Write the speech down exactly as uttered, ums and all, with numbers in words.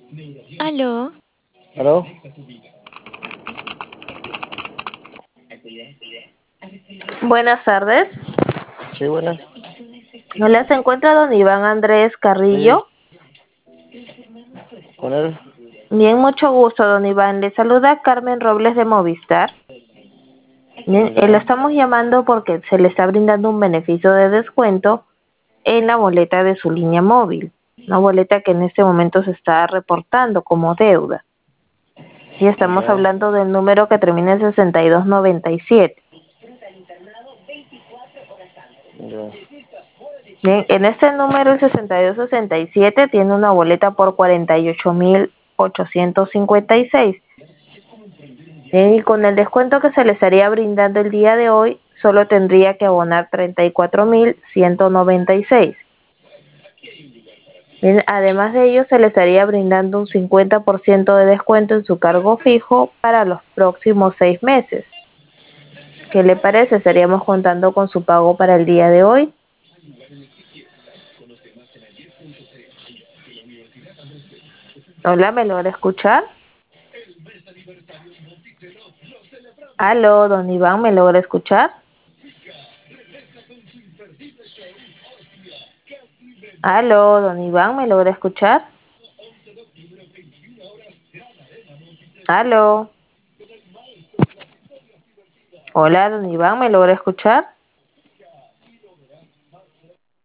Aló, ¿Aló? Buenas tardes. Sí, buenas. Hola, se encuentra don Iván Andrés Sí, Carrillo. con él. Bien, mucho gusto, don Iván. Le saluda Carmen Robles de Movistar. Bien, eh, lo Ya, estamos llamando porque se le está brindando un beneficio de descuento en la boleta de su línea móvil. Una boleta que en este momento se está reportando como deuda. Sí, estamos ya, hablando del número que termina en sesenta y dos noventa y siete. ya. Bien, en este número, el sesenta y dos sesenta y siete, tiene una boleta por cuarenta y ocho mil ochocientos cincuenta y seis. Bien, y con el descuento que se le estaría brindando el día de hoy, solo tendría que abonar treinta y cuatro mil ciento noventa y seis. Bien, además de ello, se le estaría brindando un cincuenta por ciento de descuento en su cargo fijo para los próximos seis meses. ¿Qué le parece? Estaríamos contando con su pago para el día de hoy. Hola, ¿me logra escuchar? Aló, don Iván, ¿me logra escuchar? Aló, don Iván, ¿me logra escuchar? Aló. Hola, don Iván, ¿me logra escuchar?